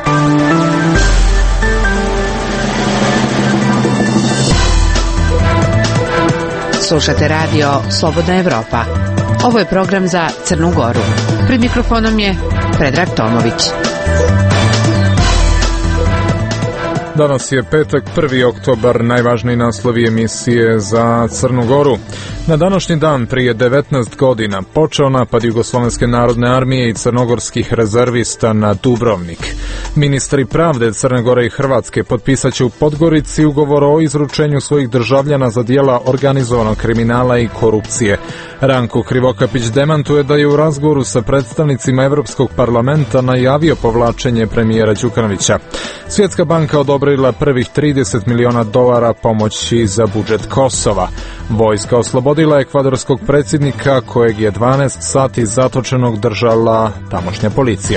Slušate radio Slobodna Evropa. Ovo je program za Crnu Goru. Pred mikrofonom je Predrag Tomović. Danas je petak, 1. oktobar, najvažniji naslovi emisije za Crnu Goru. Na današnji dan prije 19 godina počeo napad Jugoslovenske narodne armije i crnogorskih rezervista na Dubrovnik. Ministri pravde Crne Gore i Hrvatske potpisat će u Podgorici ugovor o izručenju svojih državljana za djela organizovanog kriminala i korupcije. Ranko Krivokapić demantuje da je u razgovoru sa predstavnicima Europskog parlamenta najavio povlačenje premijera Đukanovića. Svjetska banka odobrila prvih $30 miliona pomoći za budžet Kosova. Vojska oslobodila ekvadorskog predsjednika kojeg je 12 sati zatočenog držala tamošnja policija.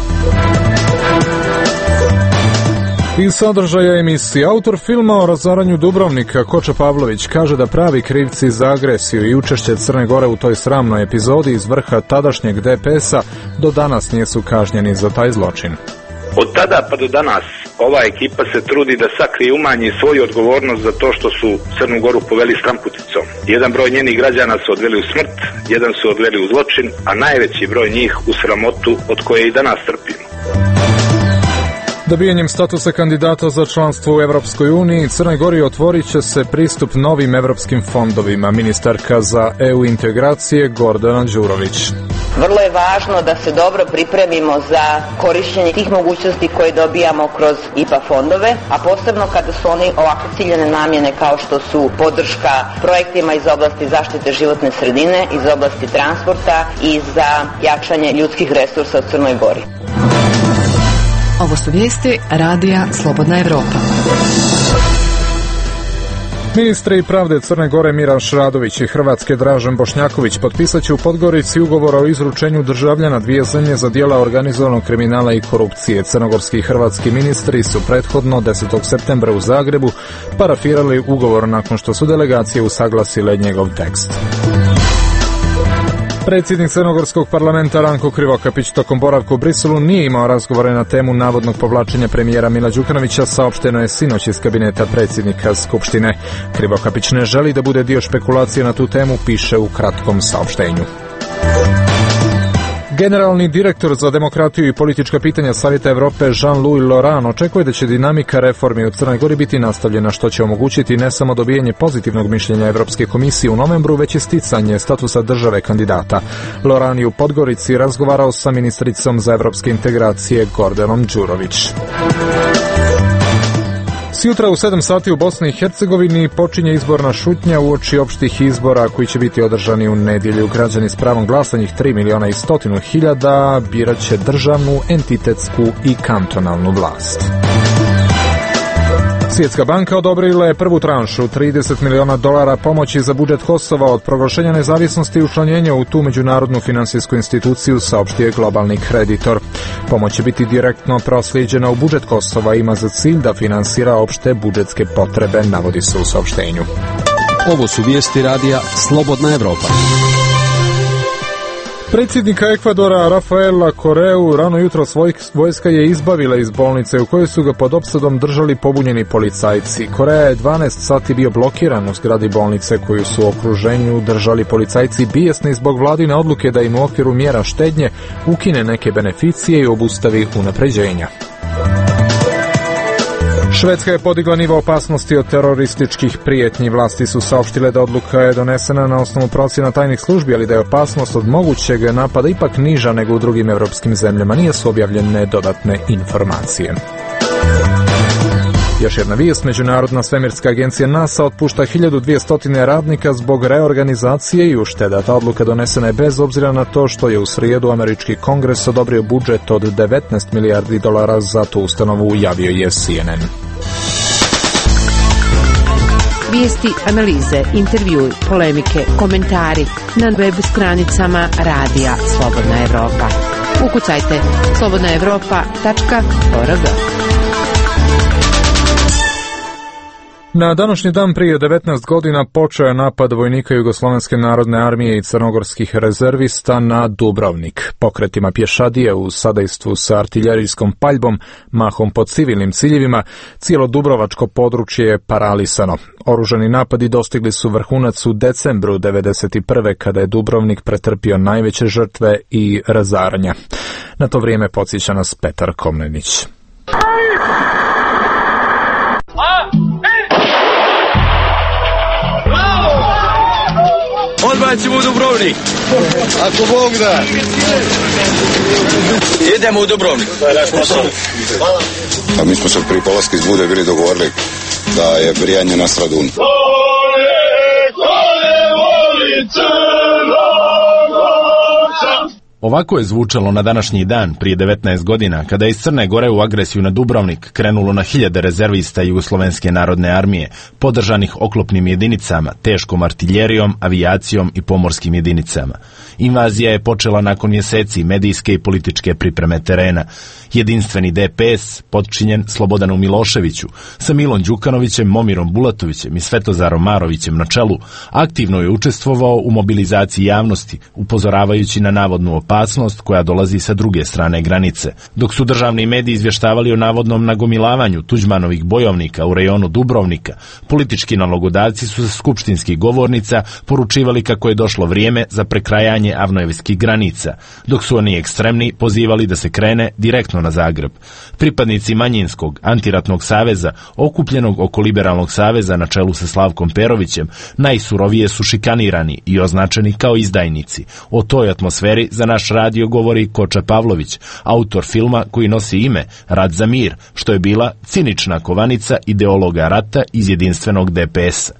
Iz sadržaja emisije autor filma o razaranju Dubrovnika Koča Pavlović kaže da pravi krivci za agresiju i učešće Crne Gore u toj sramnoj epizodi iz vrha tadašnjeg DPS-a do danas nisu kažnjeni za taj zločin. Od tada pa do danas ova ekipa se trudi da sakrije i umanji svoju odgovornost za to što su Crnu Goru poveli stramputicom. Jedan broj njenih građana su odveli u smrt, jedan su odveli u zločin, a najveći broj njih u sramotu od koje i danas trpimo. Dobijanjem statusa kandidata za članstvo u Evropskoj uniji, Crnoj Gori otvorit će se pristup novim evropskim fondovima, ministarka za EU integracije Gordana Đurović. Vrlo je važno da se dobro pripremimo za korištenje tih mogućnosti koje dobijamo kroz IPA fondove, a posebno kada su oni ovako ciljene namjene kao što su podrška projektima iz oblasti zaštite životne sredine, iz oblasti transporta i za jačanje ljudskih resursa u Crnoj Gori. Ovo su vijesti radija Slobodna Evropa. Ministri pravde Crne Gore Miraš Radović i Hrvatske Dražen Bošnjaković potpisat će u Podgorici ugovor o izručenju državljana dvije zemlje za djela organizovanog kriminala i korupcije. Crnogorski i hrvatski ministri su prethodno 10. septembra u Zagrebu parafirali ugovor nakon što su delegacije usaglasile njegov tekst. Predsjednik Crnogorskog parlamenta Ranko Krivokapić tokom boravka u Briselu nije imao razgovore na temu navodnog povlačenja premijera Mila Đukanovića, saopšteno je sinoć iz kabineta predsjednika Skupštine. Krivokapić ne želi da bude dio špekulacije na tu temu, piše u kratkom saopštenju. Generalni direktor za demokratiju i politička pitanja Savjeta Evrope Jean-Louis Laurent očekuje da će dinamika reformi u Crnoj Gori biti nastavljena, što će omogućiti ne samo dobijanje pozitivnog mišljenja Evropske komisije u novembru, već i sticanje statusa države kandidata. Laurent je u Podgorici razgovarao sa ministricom za evropske integracije Gordanom Đurović. Sutra u 7 sati u Bosni i Hercegovini počinje izborna šutnja uoči opštih izbora koji će biti održani u nedjelju. Građani s pravom glasa, njih 3.100.000, birat će državnu, entitetsku i kantonalnu vlast. Svjetska banka odobrila je prvu tranšu $30 miliona pomoći za budžet Kosova od proglašenja nezavisnosti i učlanjenja u tu međunarodnu finansijsku instituciju, saopštio je globalni kreditor. Pomoć će biti direktno proslijeđena u budžet Kosova i ima za cilj da finansira opšte budžetske potrebe, navodi se u saopštenju. Ovo su vijesti radija Slobodna Evropa. Predsjednika Ekvadora Rafaela Coreu rano jutro vojska je izbavila iz bolnice u kojoj su ga pod opsadom držali pobunjeni policajci. Korea je 12 sati bio blokiran u zgradi bolnice koju su u okruženju držali policajci bijesni zbog vladine odluke da im u okviru mjera štednje ukine neke beneficije i obustavi unapređenja. Švedska je podigla nivo opasnosti od terorističkih prijetnji. Vlasti su saopštile da odluka je donesena na osnovu procjena tajnih službi, ali da je opasnost od mogućeg napada ipak niža nego u drugim evropskim zemljama. Nije su objavljene dodatne informacije. Još jedna vijest, Međunarodna svemirska agencija NASA otpušta 1200 radnika zbog reorganizacije i ušteda. Ta odluka donesena je bez obzira na to što je u srijedu američki kongres odobrio budžet od $19 milijardi za tu ustanovu, javio je CNN. Vijesti, analize, intervjui, polemike, komentari na web stranicama radija Slobodna Evropa. Ukucajte slobodnaevropa.org. Na današnji dan prije 19 godina počeo je napad vojnika Jugoslovenske narodne armije i crnogorskih rezervista na Dubrovnik. Pokretima pješadije u sadejstvu sa artiljerijskom paljbom, mahom po civilnim ciljevima, cijelo dubrovačko područje je paralisano. Oružani napadi dostigli su vrhunac u decembru 1991. kada je Dubrovnik pretrpio najveće žrtve i razaranja. Na to vrijeme podsjeća nas Petar Komnenić. Odmah ćemo u Dubrovnik. Ako Bog da. Idemo u Dubrovnik. A mi smo se prije polaska iz Bude bili dogovorili da je brijanje na Stradunu. Ovako je zvučalo na današnji dan prije 19 godina kada je iz Crne Gore u agresiju na Dubrovnik krenulo na hiljade rezervista Jugoslovenske narodne armije, podržanih oklopnim jedinicama, teškom artiljerijom, avijacijom i pomorskim jedinicama. Invazija je počela nakon mjeseci medijske i političke pripreme terena. Jedinstveni DPS, potčinjen Slobodanu Miloševiću, sa Milom Đukanovićem, Momirom Bulatovićem i Svetozarom Marovićem na čelu, aktivno je učestvovao u mobilizaciji javnosti, upozoravajući na navodnu opasnost koja dolazi sa druge strane granice. Dok su državni mediji izvještavali o navodnom nagomilavanju Tuđmanovih bojovnika u rejonu Dubrovnika, politički nalogodavci su sa skupštinskih govornica poručivali kako je došlo vrijeme za prekrajanje avnojevskih granica, dok su oni ekstremni pozivali da se krene direktno na Zagreb. Pripadnici manjinskog antiratnog saveza, okupljenog oko liberalnog saveza na čelu sa Slavkom Perovićem, najsurovije su šikanirani i označeni kao izdajnici. O toj atmosferi za naš radio govori Koča Pavlović, autor filma koji nosi ime Rat za mir, što je bila cinična kovanica ideologa rata iz jedinstvenog DPS-a.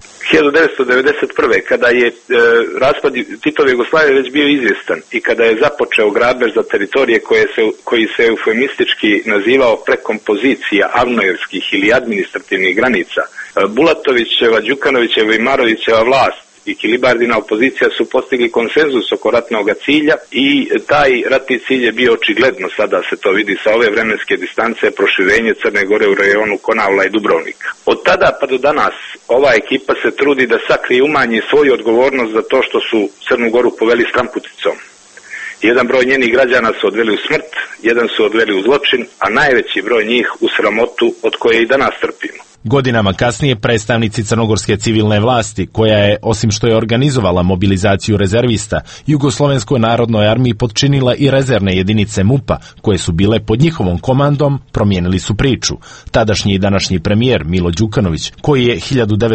1991. kada je raspad Titove Jugoslavije već bio izvjestan i kada je započeo grabež za teritorije koji se eufemistički nazivao prekompozicija avnojevskih ili administrativnih granica, Bulatovićeva, Đukanovićeva i Marovićeva vlast i Kilibardina opozicija su postigli konsenzus oko ratnog cilja i taj ratni cilj je bio očigledno, sada se to vidi sa ove vremenske distance, proširenje Crne Gore u rejonu Konavla i Dubrovnika. Od tada pa do danas ova ekipa se trudi da sakrije i umanji svoju odgovornost za to što su Crnu Goru poveli stramputicom. Jedan broj njenih građana su odveli u smrt, jedan su odveli u zločin, a najveći broj njih u sramotu od koje i danas trpimo. Godinama kasnije predstavnici crnogorske civilne vlasti, koja je, osim što je organizovala mobilizaciju rezervista, Jugoslovenskoj narodnoj armiji potčinila i rezervne jedinice MUP-a, koje su bile pod njihovom komandom, promijenili su priču. Tadašnji i današnji premijer Milo Đukanović, koji je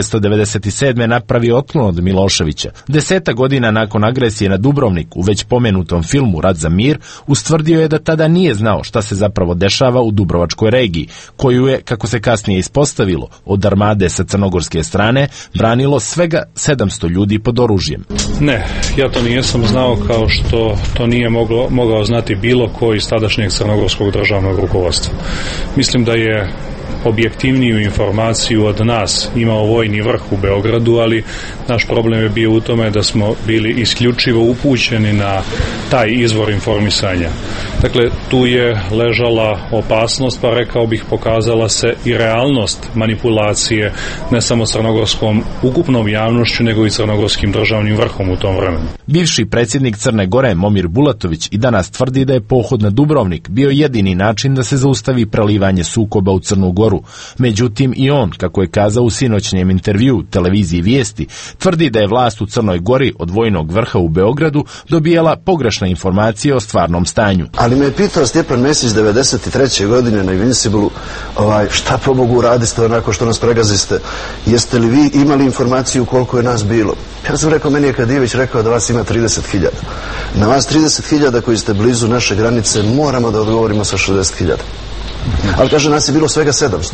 1997. napravio otklon od Miloševića, 10 godina nakon agresije na Dubrovnik u već pomenutom filmu Rat za mir, ustvrdio je da tada nije znao šta se zapravo dešava u Dubrovačkoj regiji, koju je, kako se kasnije ispostavilo, od armade sa crnogorske strane branilo svega 700 ljudi pod oružjem. Ne, ja to nisam znao, kao što to nije mogao znati bilo ko iz tadašnjeg crnogorskog državnog rukovodstva. Mislim da je objektivniju informaciju od nas imao vojni vrh u Beogradu, ali naš problem je bio u tome da smo bili isključivo upućeni na taj izvor informisanja. Dakle, tu je ležala opasnost, pa rekao bih pokazala se i realnost manipulacije ne samo crnogorskom ukupnom javnošću, nego i crnogorskim državnim vrhom u tom vremenu. Bivši predsjednik Crne Gore Momir Bulatović i danas tvrdi da je pohod na Dubrovnik bio jedini način da se zaustavi prelivanje sukoba u Crnu Goru. Međutim, i on, kako je kazao u sinoćnjem intervjuu televiziji Vijesti, tvrdi da je vlast u Crnoj Gori od vojnog vrha u Beogradu dobijala pogrešne informacije o stvarnom stanju. Ali me je pitao Stjepan Mesić 93. godine na Invinciblu, šta pomogu radiste onako što nas pregaziste? Jeste li vi imali informaciju koliko je nas bilo? Ja sam rekao, meni je Kadijević rekao da vas ima 30.000. Na vas 30.000 koji ste blizu naše granice moramo da odgovorimo sa 60.000. Ali kaže, nas je bilo svega 700.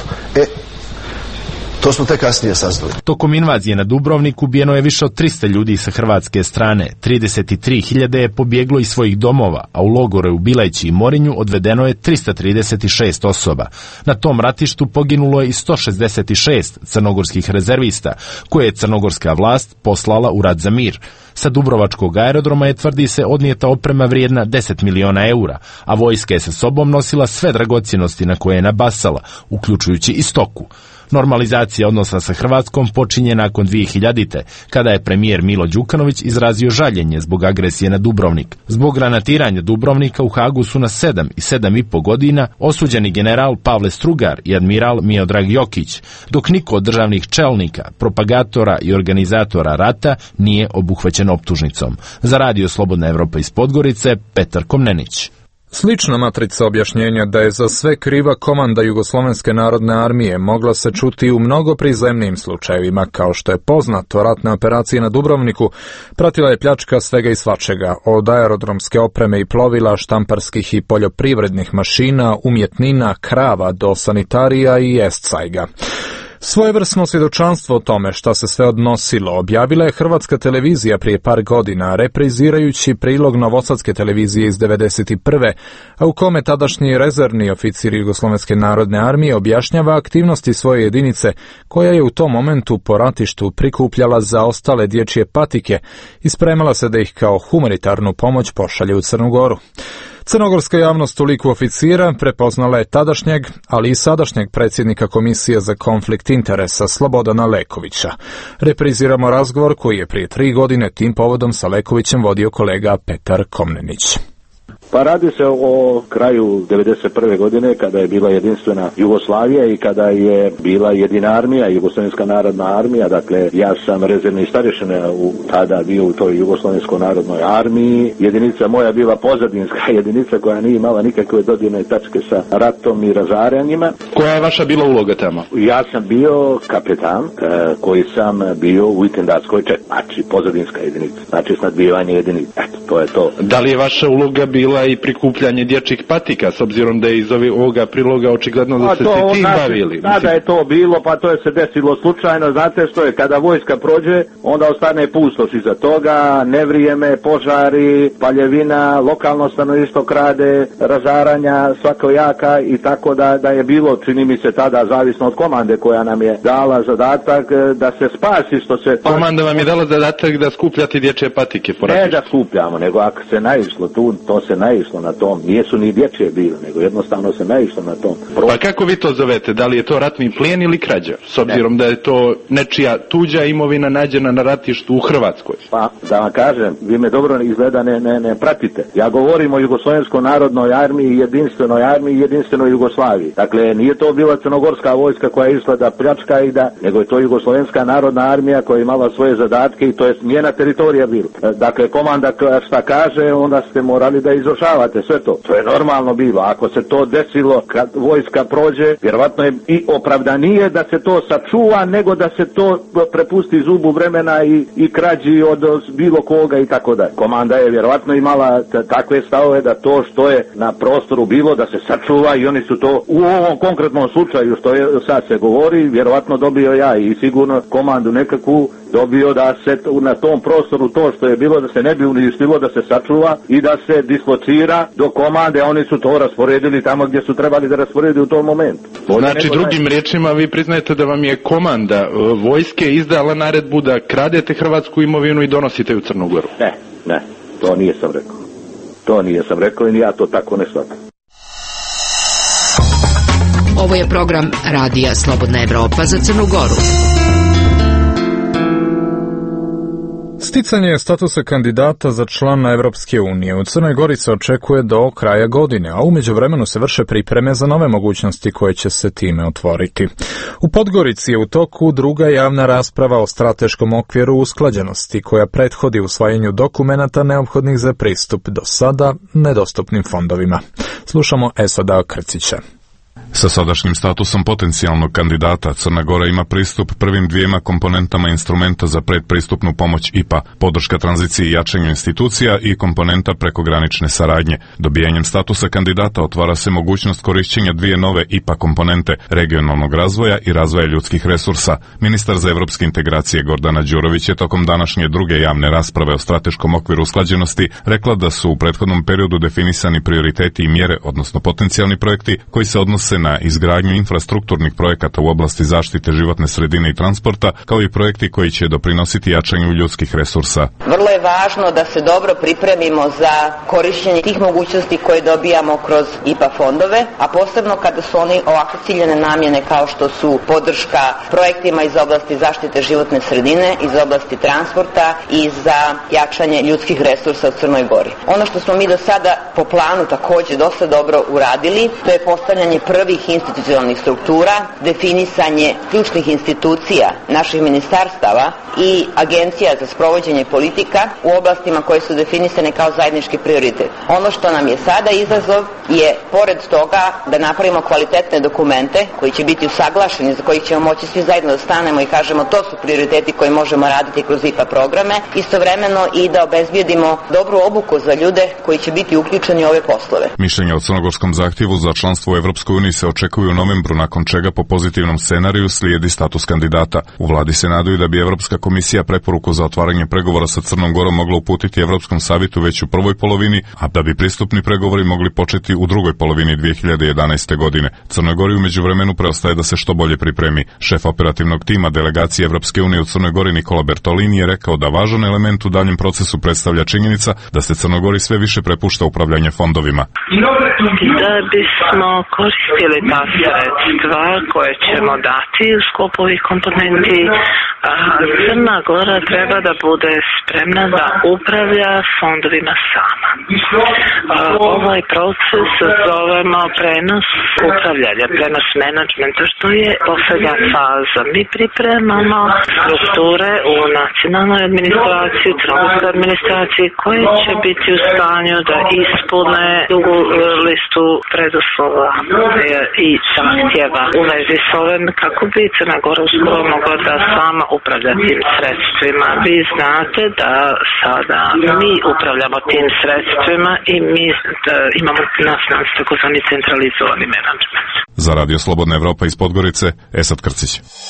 To smo tek kasnije saznali. Tokom invazije na Dubrovnik ubijeno je više od 300 ljudi sa hrvatske strane. 33.000 je pobjeglo iz svojih domova, a u logore u Bileći i Morinju odvedeno je 336 osoba. Na tom ratištu poginulo je i 166 crnogorskih rezervista, koje je crnogorska vlast poslala u Rat za mir. Sa dubrovačkog aerodroma je, tvrdi se, odnijeta oprema vrijedna 10 miliona eura, a vojska je sa sobom nosila sve dragocjenosti na koje je nabasala, uključujući i stoku. Normalizacija odnosa sa Hrvatskom počinje nakon 2000. kada je premijer Milo Đukanović izrazio žaljenje zbog agresije na Dubrovnik. Zbog granatiranja Dubrovnika u Hagu su na 7 i 7,5 godina osuđeni general Pavle Strugar i admiral Miodrag Jokić, dok niko od državnih čelnika, propagatora i organizatora rata nije obuhvaćen optužnicom. Za Radio Slobodna Evropa iz Podgorice, Petar Komnenić. Slična matrica objašnjenja da je za sve kriva komanda Jugoslovenske narodne armije mogla se čuti u mnogo prizemnijim slučajevima, kao što je poznato ratne operacije na Dubrovniku, pratila je pljačka svega i svačega, od aerodromske opreme i plovila, štamparskih i poljoprivrednih mašina, umjetnina, krava do sanitarija i escajga. Svojevrsno svjedočanstvo o tome šta se sve odnosilo objavila je Hrvatska televizija prije par godina, reprizirajući prilog Novosadske televizije iz 1991. a u kome tadašnji rezervni oficir Jugoslovenske narodne armije objašnjava aktivnosti svoje jedinice, koja je u tom momentu po ratištu prikupljala zaostale dječje patike i spremala se da ih kao humanitarnu pomoć pošalje u Crnu Goru. Crnogorska javnost u liku oficira prepoznala je tadašnjeg, ali i sadašnjeg predsjednika Komisije za konflikt interesa Slobodana Lekovića. Repriziramo razgovor koji je prije 3 godine tim povodom sa Lekovićem vodio kolega Petar Komnenić. Pa radi se o kraju 1991. godine kada je bila jedinstvena Jugoslavija i kada je bila jedina armija, Jugoslovenska narodna armija. Dakle, ja sam rezervni starješina tada bio u toj Jugoslovenskoj narodnoj armiji. Jedinica moja bila pozadinska jedinica koja nije imala nikakve dodirne tačke sa ratom i razaranjima. Koja je vaša bila uloga tamo? Ja sam bio kapetan koji sam bio u intendatskoj četvrti, znači pozadinska jedinica, znači snadbivanje jedinica. Eto, to je to. Da li je vaša uloga bila i prikupljanje dječjih patika, s obzirom da je iz ovoga priloga očigledno da ste se tim bavili? Tada je to bilo, pa to je se desilo slučajno, znate što je, kada vojska prođe, onda ostane pustoš iza toga, nevrijeme, požari, paljevina, lokalno stanovništvo krade, razaranja svakojaka i tako da je bilo, čini mi se tada, zavisno od komande koja nam je dala zadatak da se spasi što se... Komanda vam je dala zadatak da skupljate dječje patike po ratištu? Ne da skupljamo, nego ako se naišlo tu, to se naišlo na tom, nisu ni dječje bile, nego jednostavno se naišlo na tom. Pa kako vi to zovete? Da li je to ratni plijen ili krađa? S obzirom da je to nečija tuđa imovina nađena na ratištu u Hrvatskoj. Pa, da vam kažem, vi me dobro izgleda ne pratite. Ja govorim o Jugoslovenskoj narodnoj armiji, jedinstvenoj Jugoslaviji. Dakle, nije to bila crnogorska vojska koja je išla da pljačka nego je to Jugoslovenska narodna armija koja je imala svoje zadatke i to je njena teritorija bila. Dakle, komanda šta kaže, onda ste morali da izvršavate sve to. To je normalno bilo. Ako se to desilo kad vojska prođe, vjerovatno je i opravdanije da se to sačuva nego da se to prepusti zubu vremena i krađi od bilo koga i tako dalje. Komanda je vjerovatno imala takve stavove da to što je na prostoru bilo da se sačuva i oni su to u ovom konkretnom slučaju što je sad se govori, vjerovatno dobio ja i sigurno komandu nekakvu dobio da se na tom prostoru to što je bilo da se ne bi uništilo, da se sačuva i da se dislocira do komande, oni su to rasporedili tamo gdje su trebali da rasporedi u tom momentu. Znači, drugim riječima, vi priznajete da vam je komanda vojske izdala naredbu da kradete hrvatsku imovinu i donosite u Crnu Goru? Ne, to nisam rekao. To nisam rekao i ja to tako ne shvatam. Ovo je program Radija Slobodna Evropa za Crnu Goru. Sticanje statusa kandidata za člana Evropske unije u Crnoj Gori se očekuje do kraja godine, a u međuvremenu se vrše pripreme za nove mogućnosti koje će se time otvoriti. U Podgorici je u toku druga javna rasprava o strateškom okviru usklađenosti koja prethodi usvajanju dokumenata neophodnih za pristup do sada nedostupnim fondovima. Slušamo Esada Krcića. Sa sadašnjim statusom potencijalnog kandidata Crna Gora ima pristup prvim 2 komponentama instrumenta za predpristupnu pomoć IPA, podrška tranziciji i jačanju institucija i komponenta prekogranične saradnje. Dobijanjem statusa kandidata otvara se mogućnost korišćenja 2 nove IPA komponente, regionalnog razvoja i razvoja ljudskih resursa. Ministar za evropske integracije Gordana Đurović je tokom današnje druge javne rasprave o strateškom okviru usklađenosti rekla da su u prethodnom periodu definisani prioriteti i mjere, odnosno potencijalni projekti koji se odnose na izgradnju infrastrukturnih projekata u oblasti zaštite životne sredine i transporta, kao i projekti koji će doprinositi jačanju ljudskih resursa. Vrlo je važno da se dobro pripremimo za korišćenje tih mogućnosti koje dobijamo kroz IPA fondove, a posebno kada su oni ovako ciljene namjene kao što su podrška projektima iz oblasti zaštite životne sredine, iz oblasti transporta i za jačanje ljudskih resursa u Crnoj Gori. Ono što smo mi do sada po planu također dosta dobro uradili, to je postavljanje prvih institucionalnih struktura, definisanje ključnih institucija naših ministarstava i agencija za sprovođenje politika u oblastima koje su definisane kao zajednički prioritet. Ono što nam je sada izazov je, pored toga, da napravimo kvalitetne dokumente koji će biti usaglašeni, za kojih ćemo moći svi zajedno da stanemo i kažemo to su prioriteti koji možemo raditi kroz IPA programe, istovremeno i da obezbijedimo dobru obuku za ljude koji će biti uključeni u ove poslove. Mišljenja o crnogorskom zahtjevu za članstvo u Evropskoj uniji se očekuju u novembru, nakon čega po pozitivnom scenariju slijedi status kandidata. U vladi se nadaju da bi Evropska komisija preporuku za otvaranje pregovora sa Crnom Gorom mogla uputiti Evropskom savetu već u prvoj polovini, a da bi pristupni pregovori mogli početi u drugoj polovini 2011. godine. Crnoj Gori u međuvremenu preostaje da se što bolje pripremi. Šef operativnog tima delegacije Evropske unije u Crnoj Gori Nikola Bertolini je rekao da važan element u daljem procesu predstavlja činjenica da se Crnoj Gori sve više prepušta upravljanje fondovima. Da bismo koristili ta sredstva koje ćemo dati u sklopu ovih komponenti, Crna Gora treba da bude spremna da upravlja fondovima sama. Ovaj proces zovemo prenos upravljanja, prenos menadžmenta, što je poslednja faza. Mi pripremamo strukture u nacionalnoj administraciji, crnogorskoj administraciji, koje će biti u stanju da ispune dugu listu preduslova i zahtjeva u vezi s ovim, kako bi Crna Gora uskoro mogla da sama upravlja tim sredstvima. Vi znate da sada mi upravljamo tim sredstvima i mi imamo nas takozvani centralizovani menadžment. Za Radio Slobodna Evropa iz Podgorice, Esad Krcić.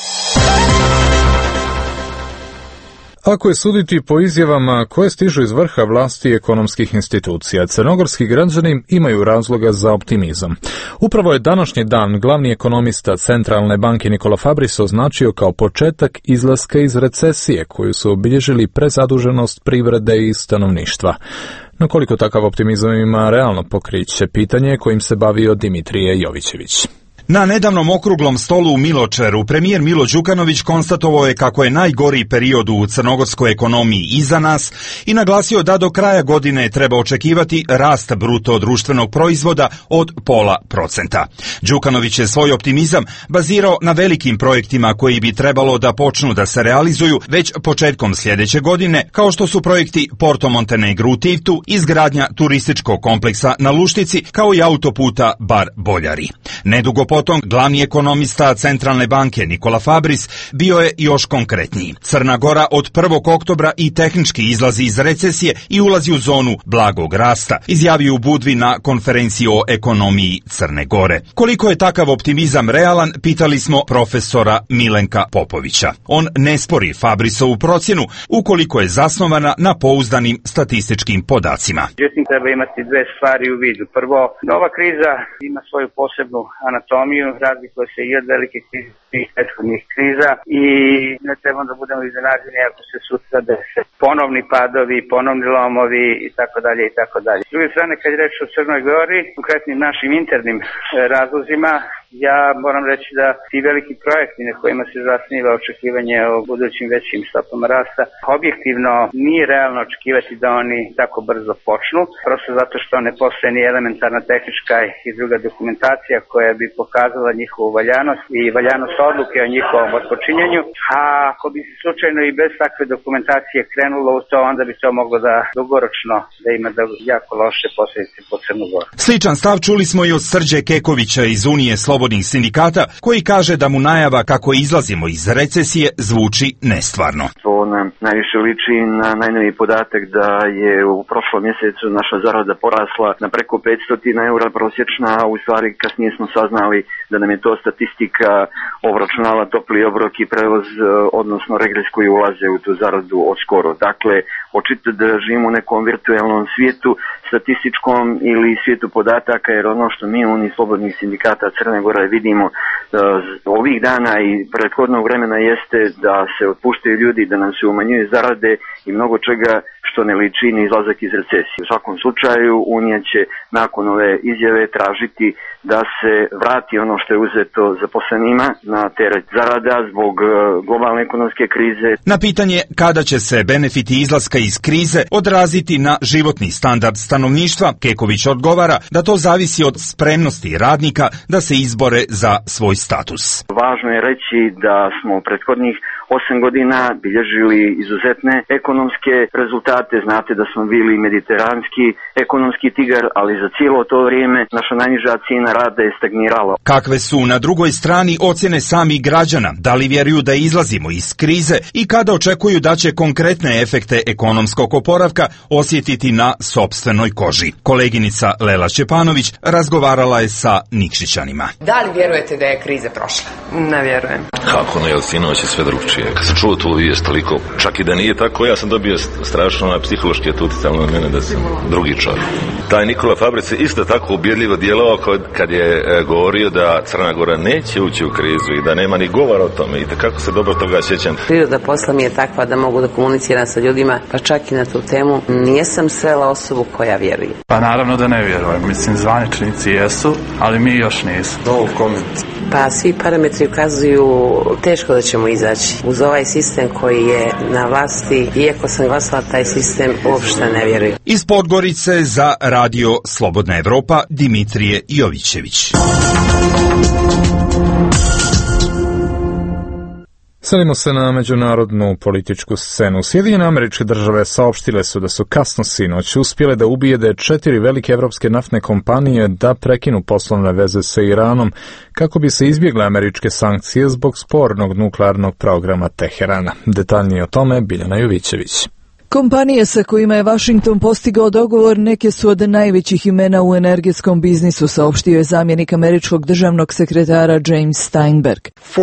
Ako je suditi po izjavama koje stižu iz vrha vlasti ekonomskih institucija, crnogorski građani imaju razloga za optimizam. Upravo je današnji dan glavni ekonomista Centralne banke Nikola Fabris označio kao početak izlaska iz recesije koju su obilježili prezaduženost privrede i stanovništva. No koliko takav optimizam ima realno pokriće, pitanje kojim se bavio Dimitrije Jovićević. Na nedavnom okruglom stolu u Miločeru premijer Milo Đukanović konstatovao je kako je najgori period u crnogorskoj ekonomiji iza nas i naglasio da do kraja godine treba očekivati rast bruto društvenog proizvoda od 0,5%. Đukanović je svoj optimizam bazirao na velikim projektima koji bi trebalo da počnu da se realizuju već početkom sljedeće godine, kao što su projekti Porto Montenegro u Tivtu, izgradnja turističkog kompleksa na Luštici, kao i autoputa Bar-Boljari. Nedugo potom glavni ekonomista Centralne banke Nikola Fabris bio je još konkretniji. Crna Gora od 1. oktobra i tehnički izlazi iz recesije i ulazi u zonu blagog rasta, izjavio u Budvi na konferenciji o ekonomiji Crne Gore. Koliko je takav optimizam realan, pitali smo profesora Milenka Popovića. On ne spori Fabrisovu procjenu ukoliko je zasnovana na pouzdanim statističkim podacima. Međutim, treba imati dve stvari u vidu. Prvo, nova kriza ima svoju posebnu anatomiju, razlikuje se i od velike krize i prethodnih kriza i ne treba da budemo iznenađeni ako se sutra dese ponovni padovi, ponovni lomovi i tako dalje i tako dalje. S druge strane, kad je reč o Crnoj Gori, konkretnim našim internim razlozima, ja moram reći da ti veliki projekti na kojima se zasniva očekivanje o budućim većim stopama rasta, objektivno nije realno očekivati da oni tako brzo počnu, prosto zato što ne postoje ni elementarna tehnička i druga dokumentacija koja bi pokazala njihovu valjanost i valjanost odluke o njihovom otpočinjanju, a ako bi se slučajno i bez takve dokumentacije krenulo u to, onda bi to moglo da dugoročno da ima jako loše posljedice po Crnu Goru. Sličan stav čuli smo i od Srđe Kekovića iz Unije slobodnih sindikata, koji kaže da mu najava kako izlazimo iz recesije zvuči nestvarno. To nam najviše liči na najnoviji podatak da je u prošlom mjesecu naša zarada porasla na preko 500 eura prosječna, a u stvari kasnije smo saznali da nam je to statistika obračunala topli obrok i prevoz, odnosno regres koji ulaze u tu zaradu od skoro. Dakle, očito da živimo u nekom virtualnom svijetu, statističkom ili svijetu podataka, jer ono što mi u slobodnih sindikata Crne Gore vidimo ovih dana i prethodnog vremena jeste da se otpuštaju ljudi, da nam se umanjuju zarade i mnogo čega što ne liči ni izlazak iz recesije. U svakom slučaju Unija će nakon ove izjave tražiti da se vrati ono što je uzeto zaposlenima na teret zarada zbog globalne ekonomske krize. Na pitanje kada će se benefiti izlaska iz krize odraziti na životni standard stanovništva, Keković odgovara da to zavisi od spremnosti radnika da se izbore za svoj status. Važno je reći da smo prethodnih 8 godina bilježili izuzetne ekonomske rezultate. Znate da smo bili mediteranski ekonomski tigar, ali za cijelo to vrijeme naša najniža cijena rada je stagnirala. Kakve su na drugoj strani ocjene samih građana? Da li vjeruju da izlazimo iz krize i kada očekuju da će konkretne efekte ekonomskog oporavka osjetiti na sopstvenoj koži? Koleginica Lela Šćepanović razgovarala je sa Nikšićanima. Da li vjerujete da je kriza prošla? Ne vjerujem. Kako ne, sinoć je sve drugčije. Kad sam čuo tu vijest toliko, čak i da nije tako, ja sam dobio strašno psihološki utjecalo na mene da sam drugi čovjek. Taj Nikola Fabric je isto tako ubjedljivo djelovao kad je govorio da Crna Gora neće ući u krizu i da nema ni govora o tome i kako se dobro toga sjećam. Priroda posla mi je takva da mogu da komuniciram sa ljudima, pa čak i na tu temu. Nijesam srela osobu koja vjeruje. Pa naravno da ne vjerujem. Mislim, zvaničnici jesu, ali mi još nismo. No comment. Pa svi parametri ukazuju teško da ćemo izaći. Uz ovaj sistem koji je na vlasti, iako sam glasala, taj sistem uopšte ne vjeruje. Iz Podgorice za Radio Slobodna Evropa Dimitrije Jovićević. Selimo se na međunarodnu političku scenu. Sjedinjene Američke Države saopštile su da su kasno sinoć uspjele da ubijede 4 velike evropske naftne kompanije da prekinu poslovne veze sa Iranom kako bi se izbjegle američke sankcije zbog spornog nuklearnog programa Teherana. Detaljnije o tome Biljana Jovićević. Kompanije sa kojima je Washington postigao dogovor neke su od najvećih imena u energetskom biznisu, saopštio je zamjenik američkog državnog sekretara James Steinberg.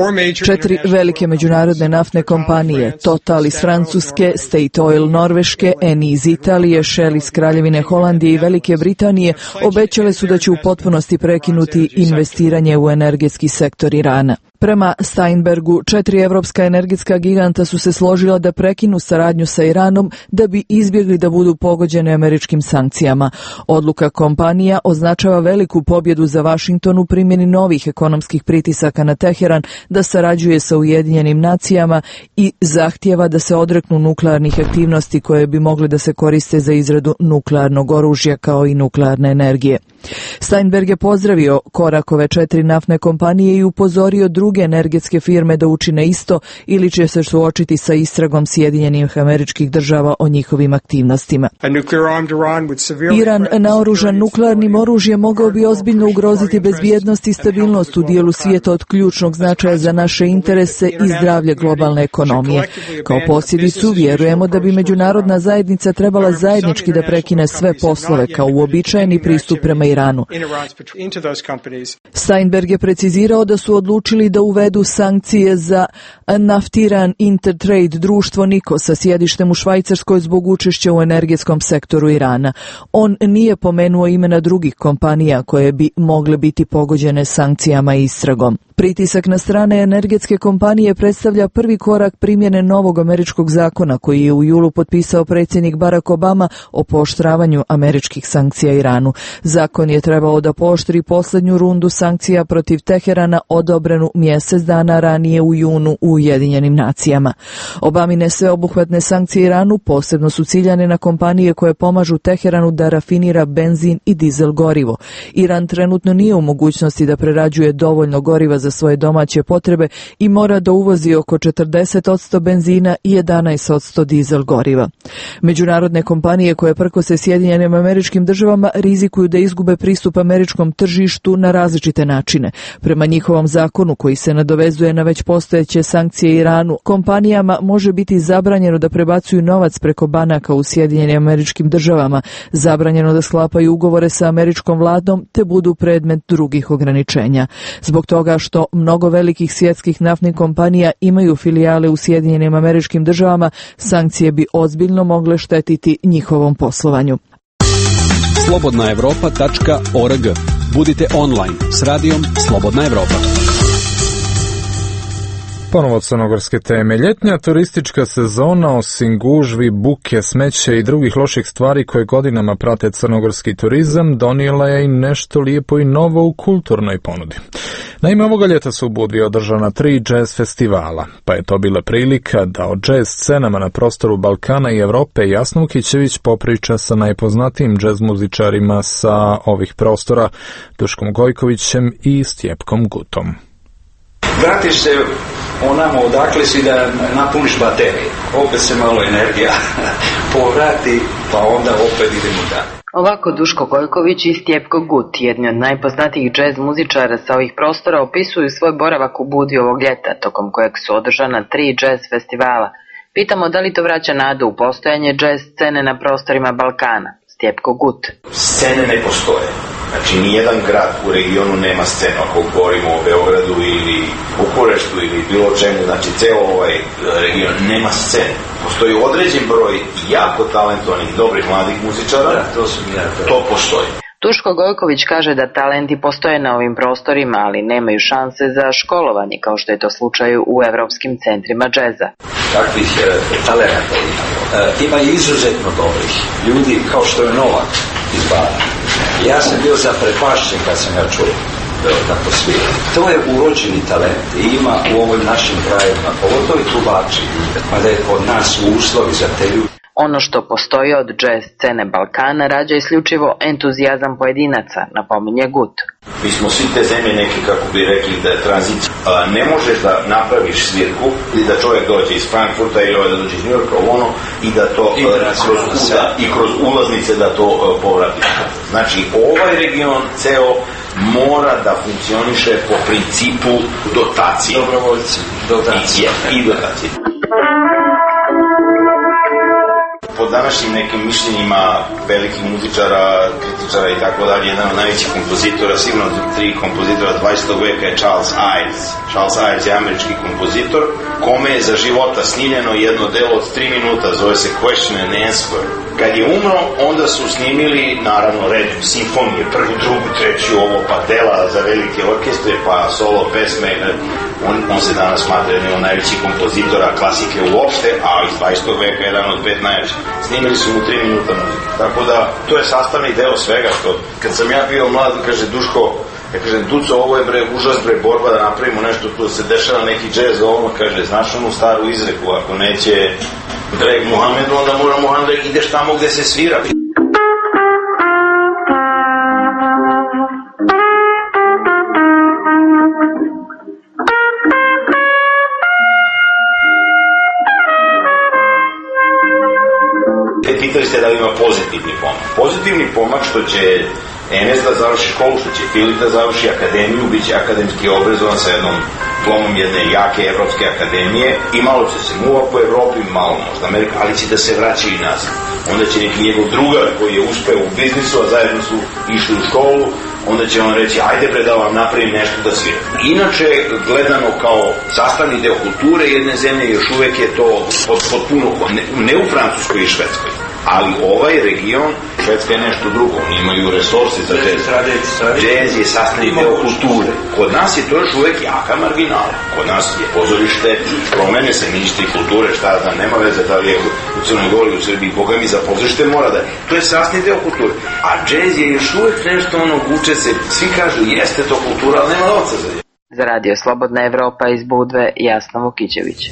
4 velike međunarodne naftne kompanije, Total iz Francuske, State Oil Norveške, Eni iz Italije, Shell iz Kraljevine Holandije i Velike Britanije, obećale su da će u potpunosti prekinuti investiranje u energetski sektor Irana. Prema Steinbergu, 4 evropska energetska giganta su se složila da prekinu saradnju sa Iranom da bi izbjegli da budu pogođene američkim sankcijama. Odluka kompanija označava veliku pobjedu za Washington u primjeni novih ekonomskih pritisaka na Teheran da sarađuje sa Ujedinjenim nacijama i zahtjeva da se odreknu nuklearnih aktivnosti koje bi mogle da se koriste za izradu nuklearnog oružja kao i nuklearne energije. Steinberg je pozdravio korak ove 4 naftne kompanije i upozorio druge energetske firme da učine isto ili će se suočiti sa istragom Sjedinjenih Američkih Država o njihovim aktivnostima. Iran naoružan nuklearnim oružjem mogao bi ozbiljno ugroziti bezbjednost i stabilnost u dijelu svijeta od ključnog značaja za naše interese i zdravlje globalne ekonomije. Kao posljedicu vjerujemo da bi međunarodna zajednica trebala zajednički da prekine sve poslove kao uobičajeni pristup prema Iranu. Steinberg je precizirao da su odlučili da uvedu sankcije za Naftiran Intertrade društvo Niko sa sjedištem u Švajcarskoj zbog učešća u energetskom sektoru Irana. On nije pomenuo imena drugih kompanija koje bi mogle biti pogođene sankcijama i istragom. Pritisak na strane energetske kompanije predstavlja prvi korak primjene novog američkog zakona koji je u julu potpisao predsjednik Barack Obama o pooštravanju američkih sankcija Iranu. Zakon je trebao da pooštri posljednju rundu sankcija protiv Teherana odobrenu mjesec dana ranije u junu u Ujedinjenim nacijama. Obamine sveobuhvatne sankcije Iranu posebno su ciljane na kompanije koje pomažu Teheranu da rafinira benzin i dizel gorivo. Iran trenutno nije u mogućnosti da prerađuje dovoljno goriva za svoje domaće potrebe i mora da uvozi oko 40% benzina i 11% dizel goriva. Međunarodne kompanije koje prkose Sjedinjenim Američkim Državama rizikuju da izgube pristup američkom tržištu na različite načine. Prema njihovom zakonu koji se nadovezuje na već postojeće sankcije Iranu, kompanijama može biti zabranjeno da prebacuju novac preko banaka u Sjedinjenim Američkim Državama, zabranjeno da sklapaju ugovore sa američkom vladom te budu predmet drugih ograničenja. Zbog toga što što mnogo velikih svjetskih naftnih kompanija imaju filijale u Sjedinjenim Američkim Državama, sankcije bi ozbiljno mogle štetiti njihovom poslovanju. slobodnaevropa.org. Budite online s radijom Slobodna Evropa. Ponovo crnogorske teme. Ljetnja turistička sezona, osim gužvi, buke, smeće i drugih loših stvari koje godinama prate crnogorski turizam, donijela je i nešto lijepo i novo u kulturnoj ponudi. Naime, ovoga ljeta su u Budvi održana 3 jazz festivala, pa je to bila prilika da o jazz scenama na prostoru Balkana i Evrope Jasna Vukićević popriča sa najpoznatijim jazz muzičarima sa ovih prostora, Duškom Gojkovićem i Stjepkom Gutom. Vratiš se onamo odakle si da napuniš baterije. Opet se malo energija povrati, pa onda opet idemo dalje. Ovako Duško Gojković i Stjepko Gut, jedni od najpoznatijih džez muzičara sa ovih prostora, opisuju svoj boravak u Budvi ovog ljeta, tokom kojeg su održana 3 džez festivala. Pitamo da li to vraća nadu u postojanje džez scene na prostorima Balkana. Stjepko Gut. Scene ne postoje. Znači, nijedan grad u regionu nema scenu, ako govorimo o Beogradu ili Bukureštu ili bilo čemu, znači, ceo ovaj region nema scenu. Postoji određen broj jako talentovanih, dobrih mladih muzičara, to postoji. Duško Gojković kaže da talenti postoje na ovim prostorima, ali nemaju šanse za školovanje, kao što je to slučaj u evropskim centrima džeza. Takvih talenata ima i izuzetno dobrih ljudi, kao što je Novak iz Bara. Ja sam bio zaprepašćen kad sam ga čuo kako svira. To je urođeni talent i ima u ovim našim krajevima, pogotovo i trubači, mada je kod nas uslovi za te ljudi. Ono što postoji od džez scene Balkana rađa isključivo entuzijazam pojedinaca, napominje Gut. Mi smo svi te zemlje neki, kako bi rekli, da je tranzicija. Ne možeš da napraviš svirku ili da čovjek dođe iz Frankfurta ili da dođe iz New Yorka, i da to kroz ulaznice da to povrati. Znači, ovaj region ceo mora da funkcioniše po principu dotacije. Dobrovoljci. I dotacije. Po današnjim nekim mišljenjima velikih muzičara, kritičara i tako dalje, jedan od najvećih kompozitora, sigurno 3 kompozitora 20. veka je Charles Ives. Charles Ives je američki kompozitor, kome je za života snimljeno jedno delo od 3 minuta, zove se Question and Answer. Kad je umro, onda su snimili, naravno, red simfonije, prvu, drugu, treću, ovo, pa dela za velike orkestre, pa solo pesme. On se danas smatra jednim od najvećih kompozitora klasike uopšte, a iz 20. veka jedan od 5 najvećih. Snimili su mu 3 minuta muzike. Tako da, to je sastavni deo svega što, kad sam ja bio mlad, kaže Duško, ja kažem, Duco, ovo je užas borba da napravimo nešto, tu se dešava neki džez, kaže, znaš onu staru izreku, ako neće Dreg Muhamedu, onda mora Muhammed, ideš tamo gde se svira. Pitali ste da li ima pozitivni pomak. Pozitivni pomak što će Enes da završi školu, što će Filip da završi akademiju, bit će akademski obrazovan sa jednom diplomom jedne jake evropske akademije i malo će se muva po Evropi, malo možda Amerika, ali će da se vraća i nazad. Onda će neki njegov drugar koji je uspeo u biznisu, a zajedno su išli u školu, onda će on reći, ajde bre da vam napravim nešto da svira. Inače, gledano kao sastavni deo kulture jedne zemlje, još uvek je to potpuno, ne u Francuskoj i Švedskoj, ali ovaj region, Švedska je nešto drugo, oni imaju resurse za džez. Džez je sastavni deo kulture. Kod nas je to još uvek jaka marginala. Kod nas je pozorište, promene se ministri kulture, šta znam, nema veze da li je u Crnoj Gori, u Srbiji, Boga mi za pozorište mora da je. To je sastavni deo kulture. A džez je još uvek nešto vuče se, svi kažu jeste to kultura, ali nema novca za nje. Za radio Slobodna Evropa iz Budve, Jasna Vukićević.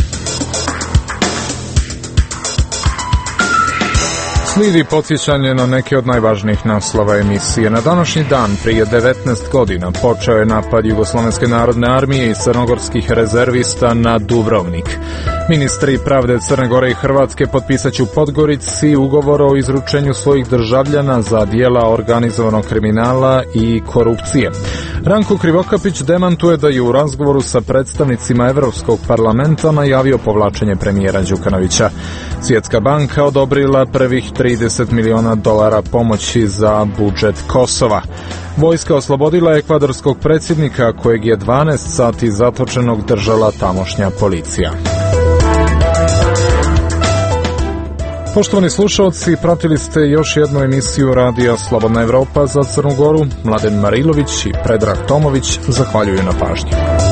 Slijedi podsjećanje na neke od najvažnijih naslova emisije. Na današnji dan, prije 19 godina, počeo je napad Jugoslovenske narodne armije i crnogorskih rezervista na Dubrovnik. Ministri pravde Crne Gore i Hrvatske potpisat će u Podgorici ugovor o izručenju svojih državljana za dijela organizovanog kriminala i korupcije. Ranko Krivokapić demantuje da je u razgovoru sa predstavnicima Evropskog parlamenta najavio povlačenje premijera Đukanovića. Svjetska banka odobrila prvih $30 miliona pomoći za budžet Kosova. Vojska oslobodila ekvadorskog predsjednika kojeg je 12 sati zatočenog držala tamošnja policija. Poštovani slušalci, pratili ste još jednu emisiju Radija Slobodna Evropa za Crnu Goru. Mladen Marilović i Predrag Tomović zahvaljuju na pažnji.